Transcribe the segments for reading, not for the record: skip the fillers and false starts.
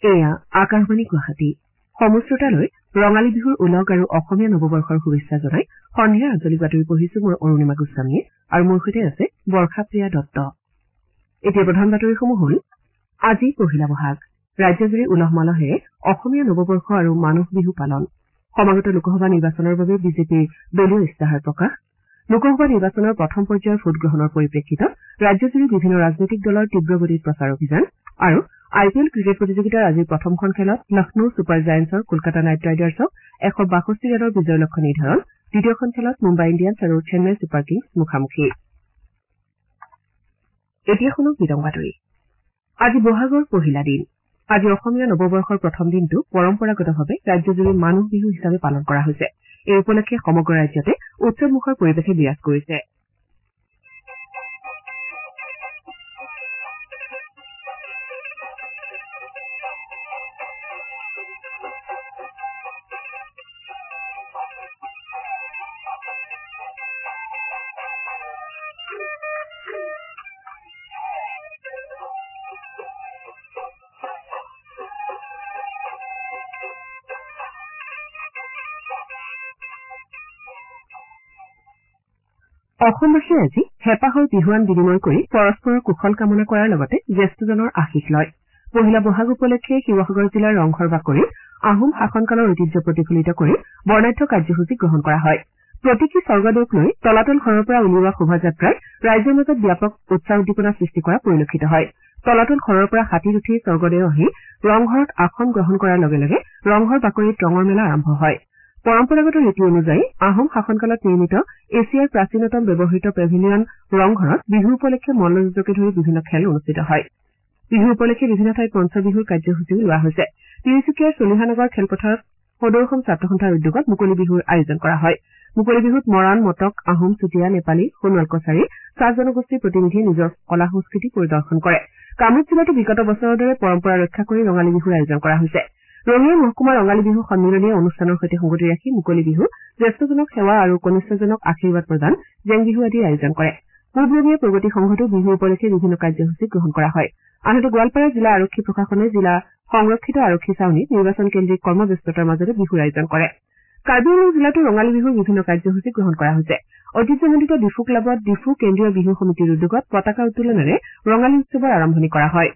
এয়া আকাশবাণী গুৱাহাটী সমশ্ৰোতালৈ ৰঙালী বিহুৰ ওলগ আৰু অসমীয়া নৱবৰ্ষৰ শুভেচ্ছা জনাই সন্ধিয়াৰ আঞ্চলিক বাতৰি পঢ়িছো মোৰ অৰুণিমা গোস্বামীয়ে আৰু মোৰ সৈতে আছে বৰ্ষাপ্ৰিয়া দত্ত। এতিয়া প্ৰধান বাতৰিসমূহ হ'ল আজি পহিলা বহাগ ৰাজ্যজুৰি উলহ মালহেৰে অসমীয়া নৱবৰ্ষ আৰু মানুহ বিহু পালন সমাগত লোকসভা নিৰ্বাচনৰ বাবে বিজেপিৰ দলীয় ইস্তাহাৰ প্ৰকাশ লোকসভা নিৰ্বাচনৰ প্ৰথম পৰ্যায়ৰ ভোটগ্ৰহণৰ পৰিপ্ৰেক্ষিতত ৰাজ্যজুৰি বিভিন্ন ৰাজনৈতিক দলৰ তীব্ৰগতিত প্ৰচাৰ অভিযান আৰু IPL ক্ৰিকেট প্ৰতিযোগিতাৰ আজিৰ প্ৰথমখন খেলত লক্ষ্ণৌ ছুপাৰ জায়েণ্টছৰ কলকাতা নাইট ৰাইডাৰ্ছক 162 ৰানৰ বিজয়ৰ লক্ষ্য নিৰ্ধাৰণ দ্বিতীয়খন খেলত মুম্বাই ইণ্ডিয়ানছ আৰু চেন্নাই ছুপাৰ কিংছ মুখামুখি এতিয়া শুনো বিতং বাতৰি আজি বহাগৰ পহিলা দিন আজি অসমীয়া নৱবৰ্ষৰ প্ৰথম দিনটো পৰম্পৰাগতভাৱে ৰাজ্যজুৰি মানুহ বিহু হিচাপে পালন কৰা হৈছে এই উপলক্ষে সমগ্ৰ ৰাজ্যতে উৎসৱমুখৰ পৰিৱেশে বিৰাজ কৰিছে। অসমবাসীয়ে আজি হেঁপাহৰ বিহুৱান বিনিময় কৰি পৰস্পৰৰ কুশল কামনা কৰাৰ লগতে জ্যেষ্ঠজনৰ আশীষ লয় পহিলা বহাগ উপলক্ষে শিৱসাগৰ জিলাৰ ৰংঘৰ বাকৰিত আহোম শাসনকালৰ ঐতিহ্য প্ৰতিফলিত কৰি বৰ্ণাঢ্য কাৰ্যসূচী গ্ৰহণ কৰা হয় প্ৰতীকী স্বৰ্গদেউক লৈ তলাতল ঘৰৰ পৰা উলিওৱা শোভাযাত্ৰাই ৰাইজৰ মাজত ব্যাপক উৎসাহ উদ্দীপনা সৃষ্টি কৰা পৰিলক্ষিত হয় তলাতল ঘৰৰ পৰা হাতীত উঠি স্বৰ্গদেউ আহি ৰংঘৰত আসন গ্ৰহণ কৰাৰ লগে লগে ৰংঘৰ বাকৰিত ৰঙৰ মেলা আৰম্ভ হয় পৰম্পৰাগত ৰীতি অনুযায়ী আহোম শাসনকালত নিৰ্মিত এছিয়াৰ প্ৰাচীনতম ব্যৱহৃত পেভিলিয়ন ৰংঘৰত বিহু উপলক্ষে মল্লযুঁজকে ধৰি বিভিন্ন খেল অনুষ্ঠিত হয় বিহু উপলক্ষে বিভিন্ন ঠাইত পঞ্চবিহুৰ কাৰ্যসূচীও লোৱা হৈছে তিনিচুকীয়াৰ চলিহানগৰ খেলপথাৰত সদৌ অসম ছাত্ৰ সন্থাৰ উদ্যোগত মুকলি বিহুৰ আয়োজন কৰা হয় মুকলি বিহুত মৰাণ মটক আহোম চুতীয়া নেপালী সোণোৱাল কছাৰী চাহ জনগোষ্ঠীৰ প্ৰতিনিধিয়ে নিজৰ কলা সংস্কৃতি পৰিদৰ্শন কৰে কামৰূপ জিলাতো বিগত বছৰৰ দৰে পৰম্পৰা ৰক্ষা কৰি ৰঙালী বিহুৰ আয়োজন কৰা হৈছে ৰঙিয়া মহকুমা ৰঙালী বিহু সন্মিলনীয় অনুষ্ঠানৰ সৈতে সংগতি ৰাখি মুকলি বিহু জ্যেষ্ঠজনক সেৱা আৰু কনিষ্ঠজনক আশীৰ্বাদ প্ৰদান জেং বিহু আদিৰ আয়োজন কৰে পূব ৰঙিয়া প্ৰগতি সংঘতো বিহু উপলক্ষে বিভিন্ন কাৰ্যসূচী গ্ৰহণ কৰা হয় আনহাতে গোৱালপাৰা জিলা আৰক্ষী প্ৰশাসনে জিলা সংৰক্ষিত আৰক্ষী ছাউনীত নিৰ্বাচন কেন্দ্ৰিক কৰ্মব্যস্ততাৰ মাজতে বিহুৰ আয়োজন কৰে কাৰ্বি আংলং জিলাতো ৰঙালী বিহুৰ বিভিন্ন কাৰ্যসূচী গ্ৰহণ কৰা হৈছে ঐতিহ্যমণ্ডিত ডিফু ক্লাবত ডিফু কেন্দ্ৰীয় বিহু সমিতিৰ উদ্যোগত পতাকা উত্তোলনেৰে ৰঙালী উৎসৱৰ আৰম্ভণি কৰা হয়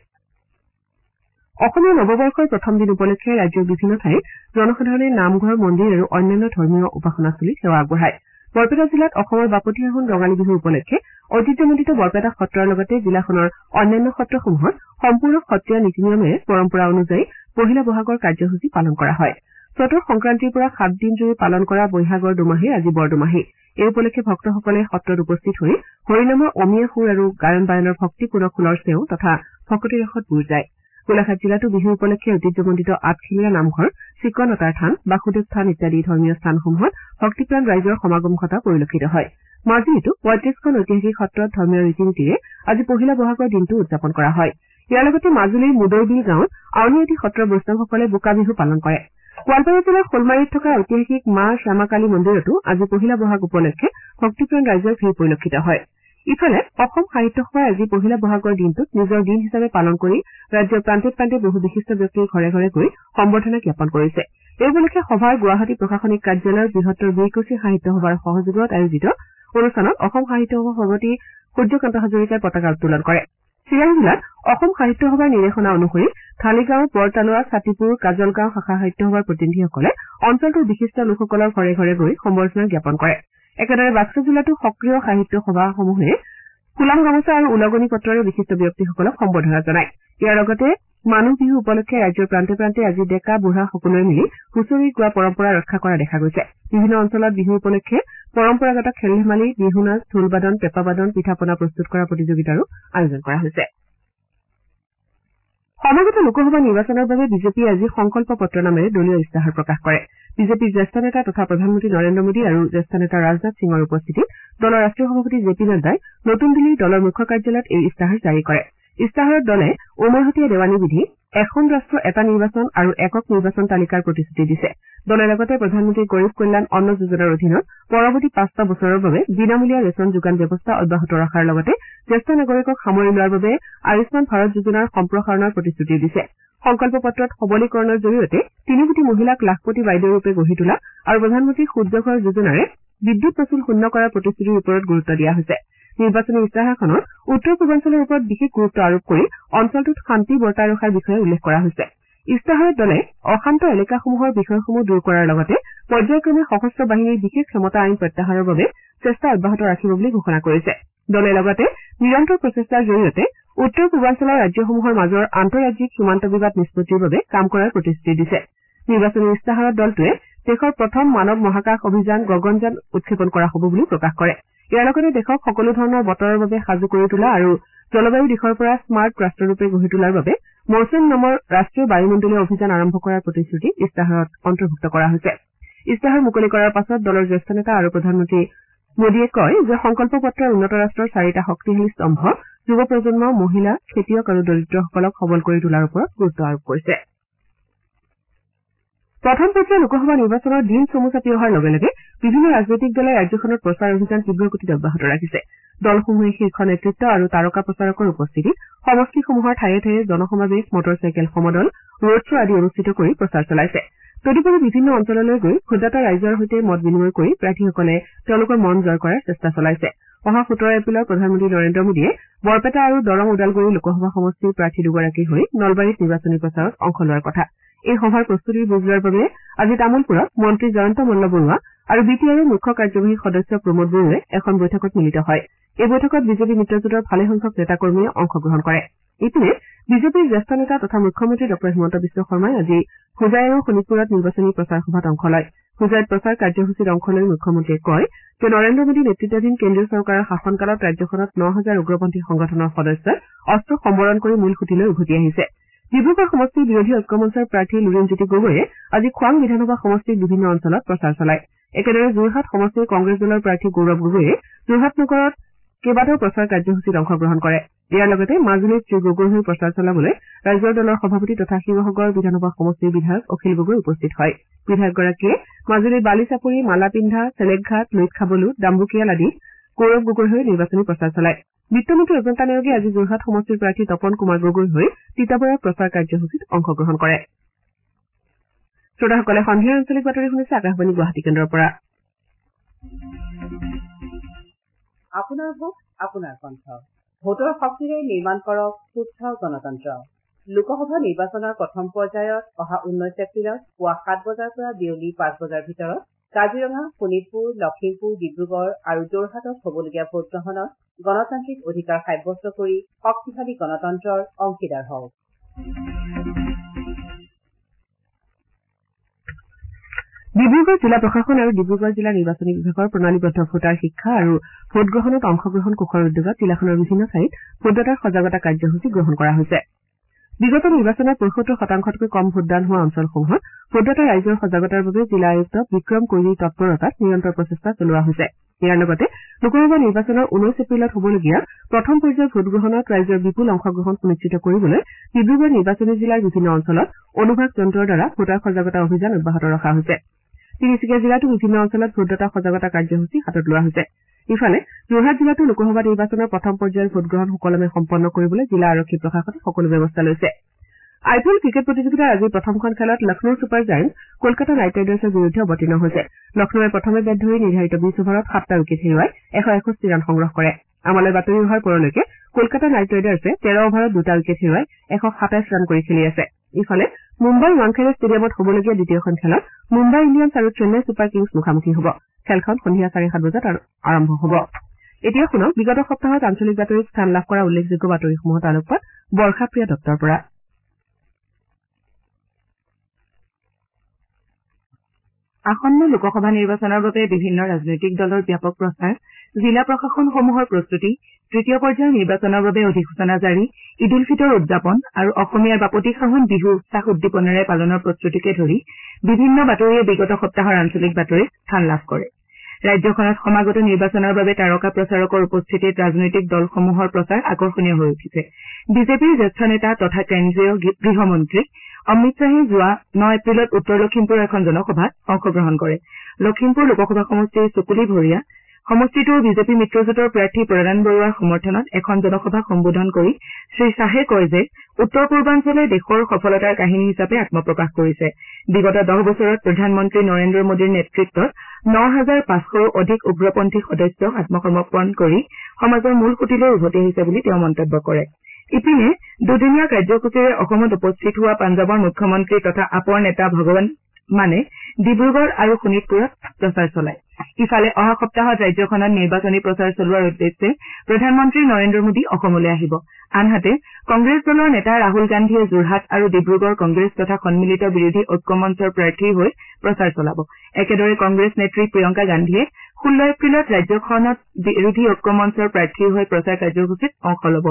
অসমীয়া নৱবৰ্ষৰ প্ৰথম দিন উপলক্ষে ৰাজ্যৰ বিভিন্ন ঠাইত জনসাধাৰণে নামঘৰ মন্দিৰ আৰু অন্যান্য ধৰ্মীয় উপাসনাস্থলীত সেৱা আগবঢ়ায় বৰপেটা জিলাত অসমৰ বাপতিসাহোন ৰঙালী বিহু উপলক্ষে ঐতিহ্যমণ্ডিত বৰপেটা সত্ৰৰ লগতে জিলাখনৰ অন্যান্য সত্ৰসমূহত সম্পূৰ্ণ সত্ৰীয়া নীতি নিয়মেৰে পৰম্পৰা অনুযায়ী পহিলা বহাগৰ কাৰ্যসূচী পালন কৰা হয় চতৰ সংক্ৰান্তিৰ পৰা 7 দিন জুৰি পালন কৰা বৈহাগৰ দুমাহীৰ আজি বৰদুমাহী এই উপলক্ষে ভক্তসকলে সত্ৰত উপস্থিত হৈ হৰিনামৰ অমীয়া সুৰ আৰু গায়ন বায়নৰ ভক্তিপূৰ্ণ খোলৰ চেও তথা ভকতি ৰসত বুৰ যায় গোলাঘাট জিলাতো বিহু উপলক্ষে ঐতিহ্যমণ্ডিত আঠখিলীয়া নামঘৰ চিকনতাৰ থান বাসুদেৱ থান ইত্যাদি ধৰ্মীয় স্থানসমূহত ভক্তিপ্ৰাণ ৰাইজৰ সমাগম ঘটা পৰিলক্ষিত হয় মাজুলীতো ৩৫খন ঐতিহাসিক সত্ৰত ধৰ্মীয় ৰীতি নীতিৰে আজি পহিলা বহাগৰ দিনটো উদযাপন কৰা হয় ইয়াৰ লগতে মাজুলীৰ মুদৈবিল গাঁৱত আউনীআটী সত্ৰৰ বৈষ্ণৱসকলে বোকা বিহু পালন কৰে গোৱালপাৰা জিলাৰ শোলমাৰীত থকা ঐতিহাসিক মা শ্যামাকালী মন্দিৰতো আজি পহিলা বহাগ উপলক্ষে ভক্তিপ্ৰাণ ৰাইজৰ ভিৰ পৰিলক্ষিত হয় ইফালে অসম সাহিত্য সভাই আজি পহিলা বহাগৰ দিনটোত নিজৰ দিন হিচাপে পালন কৰি ৰাজ্যৰ প্ৰান্তে প্ৰান্তে বহু বিশিষ্ট ব্যক্তিৰ ঘৰে ঘৰে গৈ সম্বৰ্ধনা জ্ঞাপন কৰিছে এই উপলক্ষে সভাৰ গুৱাহাটী প্ৰশাসনিক কাৰ্যালয়ৰ বৃহত্তৰ বীৰকুছি সাহিত্য সভাৰ সহযোগত আয়োজিত অনুষ্ঠানত অসম সাহিত্য সভাৰ সভাপতি সূৰ্যকান্ত হাজৰিকাই পতাকা উত্তোলন কৰে চিৰাং জিলাত অসম সাহিত্য সভাৰ নিৰ্দেশনা অনুসৰি ধালিগাঁও বৰতালুৱা ছাতিপুৰ কাজলগাঁও শাখা সাহিত্য সভাৰ প্ৰতিনিধিসকলে অঞ্চলটোৰ বিশিষ্ট লোকসকলৰ ঘৰে ঘৰে গৈ সম্বৰ্ধনা জ্ঞাপন কৰে একেদৰে বাক্সা জিলাতো সক্ৰিয় সাহিত্য সভাসমূহে কুলাম গামোচা আৰু উলগনি পত্ৰৰে বিশিষ্ট ব্যক্তিসকলক সম্বৰ্ধনা জনায় ইয়াৰ লগতে মানুহ বিহু উপলক্ষে ৰাজ্যৰ প্ৰান্তে প্ৰান্তে আজি ডেকা বুঢ়া সকলোৱে মিলি হুঁচৰি গোৱা পৰম্পৰা ৰক্ষা কৰা দেখা গৈছে বিভিন্ন অঞ্চলত বিহু উপলক্ষে পৰম্পৰাগত খেল ধেমালি বিহু নাচ ঢোলবাদন পেঁপাবাদন পিঠা পনা প্ৰস্তুত কৰা প্ৰতিযোগিতাৰো আয়োজন কৰা হৈছে সমাগত লোকসভা নিৰ্বাচনৰ বাবে বিজেপিয়ে আজি সংকল্প পত্ৰ নামেৰে দলীয় ইস্তাহাৰ প্ৰকাশ কৰে বিজেপিৰ জ্যেষ্ঠ নেতা তথা প্ৰধানমন্ত্ৰী নৰেন্দ্ৰ মোদী আৰু জ্যেষ্ঠ নেতা ৰাজনাথ সিঙৰ উপস্থিতিত দলৰ ৰাষ্ট্ৰীয় সভাপতি জে পি নাড্ডাই নতুন দিল্লীৰ দলৰ মুখ্য কাৰ্যালয়ত এই ইস্তাহাৰ জাৰি কৰে ইস্তাহাৰত দলে উমৈহতীয়া দেৱানী বিধি এখন ৰাষ্ট্ৰ এটা নিৰ্বাচন আৰু একক নিৰ্বাচন তালিকাৰ প্ৰতিশ্ৰুতি দিছে দলে লগতে প্ৰধানমন্ত্ৰী গৰীব কল্যাণ অন্ন যোজনাৰ অধীনত পৰৱৰ্তী 5টা বছৰৰ বাবে বিনামূলীয়া ৰেচন যোগান ব্যৱস্থা অব্যাহত ৰখাৰ লগতে জ্যেষ্ঠ নাগৰিকক সামৰি লোৱাৰ বাবে আয়ুষ্মান ভাৰত যোজনাৰ সম্প্ৰসাৰণৰ প্ৰতিশ্ৰুতি দিছে সংকল্প পত্ৰত সবলীকৰণৰ জৰিয়তে 3 কোটি মহিলাক লাখপতি বাইদেউৰূপে গঢ়ি তোলা আৰু প্ৰধানমন্ত্ৰী সূৰ্য ঘৰ যোজনাৰে বিদ্যুৎ মাচুল শূন্য কৰাৰ প্ৰতিশ্ৰুতিৰ ওপৰত গুৰুত্ব দিয়া হৈছে নিৰ্বাচনী ইস্তাহাৰখনত উত্তৰ পূৰ্বাঞ্চলৰ ওপৰত বিশেষ গুৰুত্ব আৰোপ কৰি অঞ্চলটোত শান্তি বৰ্তাই ৰখাৰ বিষয়ে উল্লেখ কৰা হৈছে ইস্তাহাৰত দলে অশান্ত এলেকাসমূহৰ বিষয়সমূহ দূৰ কৰাৰ লগতে পৰ্যায়ক্ৰমে সশস্ত্ৰ বাহিনীৰ বিশেষ ক্ষমতা আইন প্ৰত্যাহাৰৰ বাবে চেষ্টা অব্যাহত ৰাখিব বুলি ঘোষণা কৰিছে দলে লগতে নিৰন্তৰ প্ৰচেষ্টাৰ জৰিয়তে উত্তৰ পূৰ্বাঞ্চলৰ ৰাজ্যসমূহৰ মাজৰ আন্তঃৰাজ্যিক সীমান্ত বিবাদ নিষ্পত্তিৰ বাবে কাম কৰাৰ প্ৰতিশ্ৰুতি দিছে নিৰ্বাচনী ইস্তাহাৰত দলটোৱে দেশৰ প্ৰথম মানৱ মহাকাশ অভিযান গগনযান উৎক্ষেপন কৰা হ'ব বুলি প্ৰকাশ কৰে ইয়াৰ লগতে দেশক সকলো ধৰণৰ বতৰৰ বাবে সাজু কৰি তোলা আৰু জলবায়ু দিশৰ পৰা স্মাৰ্ট ৰাষ্ট্ৰৰূপে গঢ়ি তোলাৰ বাবে মৌচুম নামৰ ৰাষ্ট্ৰীয় বায়ুমণ্ডলীয় অভিযান আৰম্ভ কৰাৰ প্ৰতিশ্ৰুতি ইস্তাহাৰত অন্তৰ্ভুক্ত কৰা হৈছে ইস্তাহাৰ মুকলি কৰাৰ পাছত দলৰ জ্যেষ্ঠ নেতা আৰু প্ৰধানমন্ত্ৰী মোদীয়ে কয় যে সংকল্প পত্ৰৰ উন্নত ৰাষ্ট্ৰৰ 4টা শক্তিশালী স্তম্ভ যুৱ প্ৰজন্ম মহিলা খেতিয়ক আৰু দৰিদ্ৰসকলক সবল কৰি তোলাৰ ওপৰত গুৰুত্ব আৰোপ কৰিছে প্ৰথম পৰ্যায়ৰ লোকসভা নিৰ্বাচনৰ দিন চমু চাপি অহাৰ লগে লগে বিভিন্ন ৰাজনৈতিক দলে ৰাজ্যখনত প্ৰচাৰ অভিযান তীব্ৰ গতিত অব্যাহত ৰাখিছে দলসমূহে শীৰ্ষ নেতৃত্ব আৰু তাৰকা প্ৰচাৰকৰ উপস্থিতিত সমষ্টিসমূহৰ ঠায়ে ঠায়ে জনসমাৱেশ মটৰচাইকেল সমদল ৰোড শ্ব' আদি অনুষ্ঠিত কৰি প্ৰচাৰ চলাইছে তদুপৰি বিভিন্ন অঞ্চললৈ গৈ ভোটদাতা ৰাইজৰ সৈতে মত বিনিময় কৰি প্ৰাৰ্থীসকলে তেওঁলোকৰ মন জয় কৰাৰ চেষ্টা চলাইছে অহা 17 এপ্ৰিলত প্ৰধানমন্ত্ৰী নৰেন্দ্ৰ মোদীয়ে বৰপেটা আৰু দৰং ওদালগুৰি লোকসভা সমষ্টিৰ প্ৰাৰ্থী দুগৰাকী হৈ নলবাৰীত নিৰ্বাচনী প্ৰচাৰত অংশ লোৱাৰ কথা এই সভাৰ প্ৰস্তুতিৰ বুজ লোৱাৰ বাবে আজি তামুলপুৰত মন্ত্ৰী জয়ন্ত মল্ল বৰুৱা আৰু বি টি আৰৰ মুখ্য কাৰ্যবাহী সদস্য প্ৰমোদ বড়োৱে এখন বৈঠকত মিলিত হয় এই বৈঠকত বিজেপি মিত্ৰজোঁটৰ ভালেসংখ্যক নেতাকৰ্মীয়ে অংশগ্ৰহণ কৰে ইপিনে বিজেপিৰ জ্যেষ্ঠ নেতা তথা মুখ্যমন্ত্ৰী ডঃ হিমন্ত বিশ্ব শৰ্মাই আজি হোজাই আৰু শোণিতপুৰত নিৰ্বাচনী প্ৰচাৰ সভাত অংশ লয় হোজাইত প্ৰচাৰ কাৰ্যসূচীত অংশ লৈ মুখ্যমন্ত্ৰীয়ে কয় যে নৰেন্দ্ৰ মোদী নেতৃত্বাধীন কেন্দ্ৰীয় চৰকাৰৰ শাসনকালত ৰাজ্যখনত 9,000 উগ্ৰপন্থী সংগঠনৰ সদস্যই অস্ত্ৰ সম্বৰণ কৰি মূল সুঁতিলৈ উভতি আহিছে ডিব্ৰুগড় সমষ্টিৰ বিৰোধী ঐক্য মঞ্চৰ প্ৰাৰ্থী লুৰিণজ্যোতি গগৈয়ে আজি খোৱাং বিধানসভা সমষ্টিৰ বিভিন্ন অঞ্চলত প্ৰচাৰ চলায় একেদৰে যোৰহাট সমষ্টিৰ কংগ্ৰেছ দলৰ প্ৰাৰ্থী গৌৰৱ গগৈয়ে যোৰহাট নগৰত কেইবাটাও প্ৰচাৰ কাৰ্যসূচীত অংশগ্ৰহণ কৰে ইয়াৰ লগতে মাজুলীত শ্ৰী গগৈৰ হৈ প্ৰচাৰ চলাবলৈ ৰাজ্যৰ দলৰ সভাপতি তথা শিৱসাগৰ বিধানসভা সমষ্টিৰ বিধায়ক অখিল গগৈ উপস্থিত হয় বিধায়কগৰাকীয়ে মাজুলীৰ বালিচাপৰি মালাপিন্ধা চেলেকঘাট লুইতখাবলো ডাম্বুকিয়াল আদিত গৌৰৱ গগৈৰ হৈ নিৰ্বাচনী প্ৰচাৰ চলায় বিত্তমন্ত্ৰী অজন্তা নেওগে আজি যোৰহাট সমষ্টিৰ প্ৰাৰ্থী তপন কুমাৰ গগৈৰ হৈ তিতাবৰৰ প্ৰচাৰ কাৰ্যসূচীত অংশগ্ৰহণ কৰে শ্ৰোতাসকলে সন্ধিয়াৰ আঞ্চলিক বাতৰি শুনিছে আকাশবাণী গুৱাহাটী কেন্দ্ৰৰ পৰা আপোনাৰ ভোট আপোনাৰ কণ্ঠ ভোটৰ শক্তিৰে নিৰ্মাণ কৰক সুস্থ গণতন্ত্ৰ লোকসভা নিৰ্বাচনৰ প্ৰথম পৰ্যায়ত অহা 19 এপ্ৰিলত পুৱা 7 বজাৰ পৰা বিয়লি 5 বজাৰ ভিতৰত কাজিৰঙা শোণিতপুৰ লখিমপুৰ ডিব্ৰুগড় আৰু যোৰহাটত হ'বলগীয়া ভোটগ্ৰহণত গণতান্ত্ৰিক অধিকাৰ সাব্যস্ত কৰি শক্তিশালী গণতন্ত্ৰৰ অংশীদাৰ হওক ডিব্ৰুগড় জিলা প্ৰশাসন আৰু ডিব্ৰুগড় জিলা নিৰ্বাচনী বিভাগৰ প্ৰণালীবদ্ধ ভোটাৰ শিক্ষা আৰু ভোটগ্ৰহণত অংশগ্ৰহণ কোষৰ উদ্যোগত জিলাখনৰ বিভিন্ন ঠাইত ভোটদাতাৰ সজাগতা কাৰ্যসূচী গ্ৰহণ কৰা হৈছে বিগত নিৰ্বাচনত ৭৫%তকৈ কম ভোটদান হোৱা অঞ্চলসমূহত ভোটদাতা ৰাইজৰ সজাগতাৰ বাবে জিলা আয়ুক্ত বিক্ৰম কৈৰীৰ তৎপৰতাত নিৰন্তৰ প্ৰচেষ্টা চলোৱা হৈছে ইয়াৰ লগতে লোকসভা নিৰ্বাচনৰ 19 এপ্ৰিলত হ'বলগীয়া প্ৰথম পৰ্যায়ৰ ভোটগ্ৰহণত ৰাইজৰ বিপুল অংশগ্ৰহণ সুনিশ্চিত কৰিবলৈ ডিব্ৰুগড় নিৰ্বাচনী জিলাৰ বিভিন্ন অঞ্চলত অনুভাগ যন্ত্ৰৰ দ্বাৰা ভোটাৰ সজাগতা অভিযান অব্যাহত ৰখা হৈছে তিনিচুকীয়া জিলাতো বিভিন্ন অঞ্চলত ভোটদাতা সজাগতা কাৰ্যসূচী হাতত লোৱা হৈছে ইফালে যোৰহাট জিলাতো লোকসভা নিৰ্বাচনৰ প্ৰথম পৰ্যায়ৰ ভোটগ্ৰহণ সুকলমে সম্পন্ন কৰিবলৈ জিলা আৰক্ষী প্ৰশাসনে সকলো ব্যৱস্থা লৈছে আইপিএল ক্ৰিকেট প্ৰতিযোগিতাৰ আজিৰ প্ৰথমখন খেলত Lucknow super giants Kolkata knight ৰাইডাৰ্ছৰ বিৰুদ্ধে অৱতীৰ্ণ হৈছে লক্ষ্ণৌৱে প্ৰথমে বেট ধৰি নিৰ্ধাৰিত 20 অভাৰত 7টা উইকেট হেৰুৱাই 161 ৰান সংগ্ৰহ কৰে আমালৈ বাতৰি অহাৰ পৰলৈকে কলকাতা নাইট ৰাইডাৰ্ছে 13 অভাৰত 2টা উইকেট হেৰুৱাই 127 ৰান কৰি খেলি আছে ইফালে মুম্বাইৰ ৱাংখেড়ে ষ্টেডিয়ামত হ'বলগীয়া দ্বিতীয়খন খেলত মুম্বাই ইণ্ডিয়ানছ আৰু চেন্নাই ছুপাৰ কিংছ মুখামুখি হ'ব খেলখন সন্ধিয়া 7:30 বজাত আৰম্ভ হ'ব এতিয়া শুনক বিগত সপ্তাহত আঞ্চলিক বাতৰিত স্থান লাভ কৰা উল্লেখযোগ্য বাতৰিসমূহত আলোকপাত বৰ্ষাপ্ৰিয়া দত্তৰ পৰা আসন্ন লোকসভা নিৰ্বাচনৰ বাবে বিভিন্ন ৰাজনৈতিক দলৰ ব্যাপক প্ৰচাৰ জিলা প্ৰশাসনসমূহৰ প্ৰস্তুতি তৃতীয় পৰ্যায়ৰ নিৰ্বাচনৰ বাবে অধিসূচনা জাৰি ঈদ উল ফিতৰ উদযাপন আৰু অসমীয়াৰ বাপতিসাহোন বিহু উৎসাহ উদ্দীপনাৰে পালনৰ প্ৰস্তুতিকে ধৰি বিভিন্ন বাতৰিয়ে বিগত সপ্তাহৰ আঞ্চলিক বাতৰিত স্থান লাভ কৰে ৰাজ্যখনত সমাগত নিৰ্বাচনৰ বাবে তাৰকা প্ৰচাৰকৰ উপস্থিতিত ৰাজনৈতিক দলসমূহৰ প্ৰচাৰ আকৰ্ষণীয় হৈ উঠিছে বিজেপিৰ জ্যেষ্ঠ নেতা তথা কেন্দ্ৰীয় গৃহমন্ত্ৰী অমিত শ্বাহে যোৱা 9 এপ্ৰিলত উত্তৰ লখিমপুৰৰ এখন জনসভাত অংশগ্ৰহণ কৰে লখিমপুৰ লোকসভা সমষ্টিৰ চুকুলি ভৰিয়া সমষ্টিটোৰ বিজেপি মিত্ৰজোঁটৰ প্ৰাৰ্থী প্ৰদান বৰুৱাৰ সমৰ্থনত এখন জনসভাক সম্বোধন কৰি শ্ৰীশ্বাহে কয় যে উত্তৰ পূৰ্বাঞ্চলে দেশৰ সফলতাৰ কাহিনী হিচাপে আত্মপ্ৰকাশ কৰিছে। বিগত 10 বছৰত প্ৰধানমন্ত্ৰী নৰেন্দ্ৰ মোদীৰ নেতৃত্বত 9,500ৰো অধিক উগ্ৰপন্থী সদস্যক আত্মসমৰ্পণ কৰি সমাজৰ মূল খুঁটিলৈ উভতি আহিছে বুলি তেওঁ মন্তব্য কৰে। ইপিনে দুদিনীয়া কাৰ্যসূচীৰে অসমত উপস্থিত হোৱা পাঞ্জাৱৰ মুখ্যমন্ত্ৰী তথা আপৰ নেতা ভগৱন্ত মানে ডিব্ৰুগড় আৰু শোণিতপুৰত প্ৰচাৰ চলায়। ইফালে অহা সপ্তাহত ৰাজ্যখনত নিৰ্বাচনী প্ৰচাৰ চলোৱাৰ উদ্দেশ্যে প্ৰধানমন্ত্ৰী নৰেন্দ্ৰ মোদী অসমলৈ আহিব। আনহাতে কংগ্ৰেছ দলৰ নেতা ৰাহুল গান্ধীয়ে যোৰহাট আৰু ডিব্ৰুগড় কংগ্ৰেছ তথা সন্মিলিত বিৰোধী ঐক্য মঞ্চৰ প্ৰাৰ্থীৰ হৈ প্ৰচাৰ চলাব। একেদৰে কংগ্ৰেছ নেত্ৰী প্ৰিয়ংকা গান্ধীয়ে 16 এপ্ৰিলত ৰাজ্যখনত বিৰোধী ঐক্য মঞ্চৰ প্ৰাৰ্থীৰ হৈ প্ৰচাৰ কাৰ্যসূচীত অংশ ল'ব।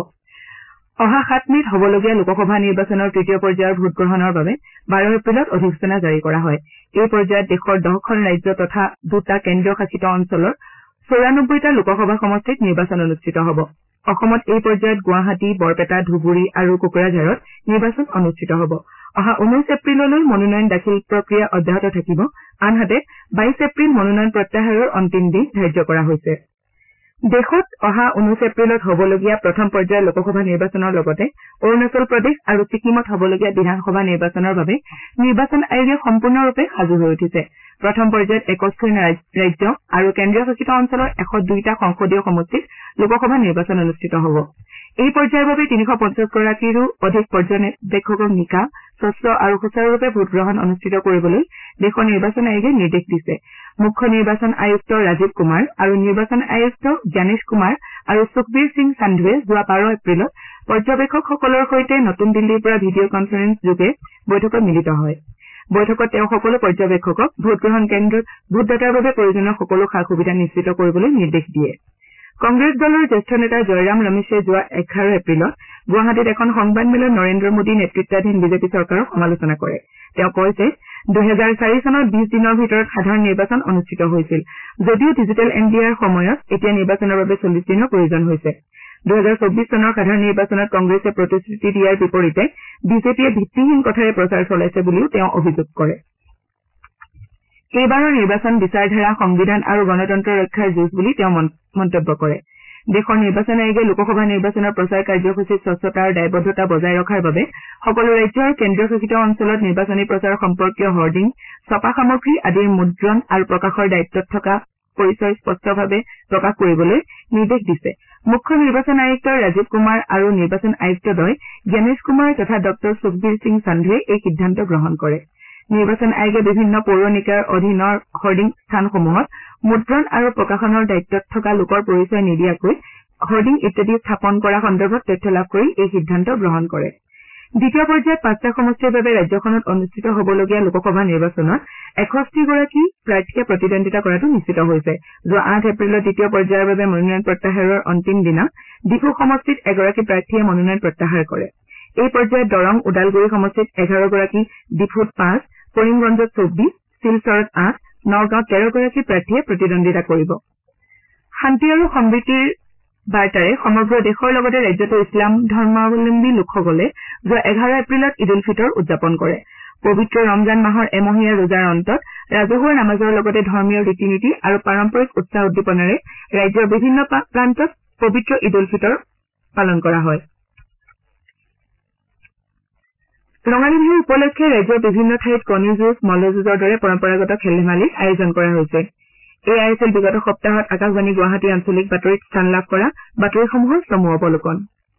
অহা 7 মে'ত হ'বলগীয়া লোকসভা নিৰ্বাচনৰ তৃতীয় পৰ্যায়ৰ ভোটগ্ৰহণৰ বাবে 12 এপ্ৰিলত অধিসূচনা জাৰি কৰা হয়। এই পৰ্যায়ত দেশৰ 10খন ৰাজ্য তথা 2টা কেন্দ্ৰীয় শাসিত অঞ্চলৰ 94টা লোকসভা সমষ্টিত নিৰ্বাচন অনুষ্ঠিত হ'ব। অসমত এই পৰ্যায়ত গুৱাহাটী, বৰপেটা, ধুবুৰী আৰু কোকৰাঝাৰত নিৰ্বাচন অনুষ্ঠিত হ'ব। অহা 19 এপ্ৰিললৈ মনোনয়ন দাখিল প্ৰক্ৰিয়া অব্যাহত থাকিব। আনহাতে 22 এপ্ৰিল মনোনয়ন প্ৰত্যাহাৰৰ অন্তিম দিন ধাৰ্য কৰা হৈছে। দেশত অহা 19 এপ্ৰিলত হ'বলগীয়া প্ৰথম পৰ্যায়ৰ লোকসভা নিৰ্বাচনৰ লগতে অৰুণাচল প্ৰদেশ আৰু ছিকিমত হ'বলগীয়া বিধানসভা নিৰ্বাচনৰ বাবে নিৰ্বাচন আয়োগে সম্পূৰ্ণৰূপে সাজু হৈ উঠিছে। প্ৰথম পৰ্যায়ত 21খন ৰাজ্য আৰু কেন্দ্ৰীয় শাসিত অঞ্চলৰ 102টা সংসদীয় সমষ্টিত লোকসভা নিৰ্বাচন অনুষ্ঠিত হ'ব। এই পৰ্যায়ৰ বাবে 350 গৰাকীৰো অধিক পৰ্যবেক্ষকক নিকা, স্বচ্ছ আৰু সুচাৰুৰূপে ভোটগ্ৰহণ অনুষ্ঠিত কৰিবলৈ দেশৰ নিৰ্বাচন আয়োগে নিৰ্দেশ দিছে। মুখ্য নিৰ্বাচন আয়ুক্ত ৰাজীৱ কুমাৰ আৰু নিৰ্বাচন আয়ুক্ত জ্ঞানেশ কুমাৰ আৰু সুখবীৰ সিং সান্ধুৱে যোৱা 12 এপ্ৰিলত পৰ্যবেক্ষকসকলৰ সৈতে নতুন দিল্লীৰ পৰা ভিডিঅ' কনফাৰেন্স যোগে বৈঠকত মিলিত হয়। বৈঠকত তেওঁ সকলো পৰ্যবেক্ষকক ভোটগ্ৰহণ কেন্দ্ৰত ভোটদাতাৰ বাবে প্ৰয়োজনীয় সকলো সা সুবিধা নিশ্চিত কৰিবলৈ নিৰ্দেশ দিয়ে। কংগ্ৰেছ দলৰ জ্যেষ্ঠ নেতা জয়ৰাম ৰমেশে যোৱা 11 এপ্ৰিলত গুৱাহাটীত এখন সংবাদমেলত নৰেন্দ্ৰ মোদী নেতৃত্বাধীন বিজেপি চৰকাৰক সমালোচনা কৰে। তেওঁ কয় যে 2004 চনত 20 দিনৰ ভিতৰত সাধাৰণ নিৰ্বাচন অনুষ্ঠিত হৈছিল। যদিও ডিজিটেল ইণ্ডিয়াৰ সময়ত এতিয়া নিৰ্বাচনৰ বাবে 40 দিনৰ প্ৰয়োজন হৈছে। 2024 চনৰ সাধাৰণ নিৰ্বাচনত কংগ্ৰেছে প্ৰতিশ্ৰুতি দিয়াৰ বিপৰীতে বিজেপিয়ে ভিত্তিহীন কথাৰে প্ৰচাৰ চলাইছে বুলিও তেওঁ অভিযোগ কৰে। এইবাৰৰ নিৰ্বাচন বিচাৰধাৰা, সংবিধান আৰু গণতন্ত্ৰ ৰক্ষাৰ যুঁজ বুলি তেওঁ মন্তব্য কৰে। দেশৰ নিৰ্বাচন আয়োগে লোকসভা নিৰ্বাচনৰ প্ৰচাৰ কাৰ্যসূচীত স্বচ্ছতা আৰু দায়বদ্ধতা বজাই ৰখাৰ বাবে সকলো ৰাজ্য আৰু কেন্দ্ৰীয় শাসিত অঞ্চলত নিৰ্বাচনী প্ৰচাৰ সম্পৰ্কীয় হৰ্ডিং, ছপা সামগ্ৰী আদিৰ মুদ্ৰণ আৰু প্ৰকাশৰ দায়িত্বত থকা পৰিচয় স্পষ্টভাৱে প্ৰকাশ কৰিবলৈ নিৰ্দেশ দিছে। মুখ্য নিৰ্বাচন আয়ুক্ত ৰাজীৱ কুমাৰ আৰু নিৰ্বাচন আয়ুক্তদ্বয় জ্ঞানেশ কুমাৰ তথা ডঃ সুখবীৰ সিং সান্ধুৱে এই সিদ্ধান্ত গ্ৰহণ কৰে। নিৰ্বাচন আয়োগে বিভিন্ন পৌৰ নিকায়ৰ অধীনৰ হৰ্ডিং স্থানসমূহত মুদ্ৰণ আৰু প্ৰকাশনৰ দায়িত্বত থকা লোকৰ পৰিচয় নিদিয়াকৈ হৰ্ডিং ইত্যাদি স্থাপন কৰা সন্দৰ্ভত তথ্য লাভ কৰি এই সিদ্ধান্ত গ্ৰহণ কৰে। দ্বিতীয় পৰ্যায়ত 5টা সমষ্টিৰ বাবে ৰাজ্যখনত অনুষ্ঠিত হ'বলগীয়া লোকসভা নিৰ্বাচনত 61 গৰাকী প্ৰাৰ্থীয়ে প্ৰতিদ্বন্দ্বিতা কৰাটো নিশ্চিত হৈছে। যোৱা 8 এপ্ৰিলত দ্বিতীয় পৰ্যায়ৰ বাবে মনোনয়ন প্ৰত্যাহাৰৰ অন্তিম দিনা ডিফু সমষ্টিত এগৰাকী প্ৰাৰ্থীয়ে মনোনয়ন প্ৰত্যাহাৰ কৰে। এই পৰ্যায়ত দৰং, ওদালগুৰি সমষ্টিত 11 গৰাকী, ডিফুত 5, কৰিমগঞ্জত 24, শিলচৰত 8, নগাঁৱত 13 গৰাকী প্ৰাৰ্থীয়ে প্ৰতিদ্বন্দ্বিতা কৰিব। শান্তি আৰু সম্প্ৰীতিৰ বাৰ্তাৰে সমগ্ৰ দেশৰ লগতে ৰাজ্যতো ইছলাম ধৰ্মাৱলম্বী লোকসকলে যোৱা 11 এপ্ৰিলত ঈদ উল ফিতৰ উদযাপন কৰে। পবিত্ৰ ৰমজান মাহৰ এমহীয়া ৰোজাৰ অন্তত ৰাজহুৱা নামাজৰ লগতে ধৰ্মীয় ৰীতি নীতি আৰু পাৰম্পৰিক উৎসাহ উদ্দীপনাৰে ৰাজ্যৰ বিভিন্ন প্ৰান্তত পবিত্ৰ ঈদ উল ফিতৰ পালন কৰা হয়। ৰঙালী বিহু উপলক্ষে ৰাজ্যৰ বিভিন্ন ঠাইত কণী যুঁজ, মল্লযুঁজৰ দৰে পৰম্পৰাগত খেল ধেমালিৰ আয়োজন কৰা হৈছে। এয়া আছিল বিগত সপ্তাহত আকাশবাণী গুৱাহাটী আঞ্চলিক বাতৰিত স্থান লাভ কৰা বাতৰিসমূহৰ চমু অৱলোকন।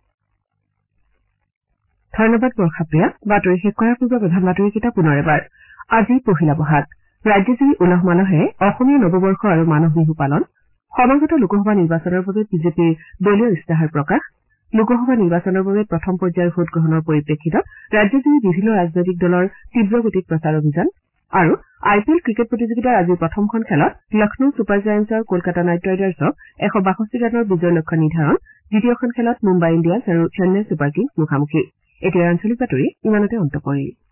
ধন্যবাদ বৰ্ষাপ্ৰিয়া। বাতৰি শেষ কৰাৰ পূৰ্বে প্ৰধান বাতৰিকেইটা পুনৰ এবাৰ। আজি পহিলা বহাগ, ৰাজ্যজুৰি উলহ মালহে অসমীয়া নৱবৰ্ষ আৰু মানুহ বিহু পালন। সমাগত লোকসভা নিৰ্বাচনৰ বাবে বিজেপিৰ দলীয় ইস্তাহাৰ প্ৰকাশ। লোকসভা নিৰ্বাচনৰ বাবে প্ৰথম পৰ্যায়ৰ ভোটগ্ৰহণৰ পৰিপ্ৰেক্ষিতত ৰাজ্যজুৰি বিভিন্ন ৰাজনৈতিক দলৰ তীব্ৰ গতিত প্ৰচাৰ অভিযান। আৰু IPL ক্ৰিকেট প্ৰতিযোগিতাৰ আজিৰ প্ৰথমখন খেলত লক্ষ্ণৌ ছুপাৰ জায়েণ্টছৰ কলকাতা নাইট ৰাইডাৰ্ছক 162 ৰানৰ বিজয়ৰ লক্ষ্য নিৰ্ধাৰণ। দ্বিতীয়খন খেলত মুম্বাই ইণ্ডিয়ানছ আৰু চেন্নাই ছুপাৰ কিংছ মুখামুখি। এতিয়া আঞ্চলিক বাতৰি ইমানতে অন্ত পৰিল।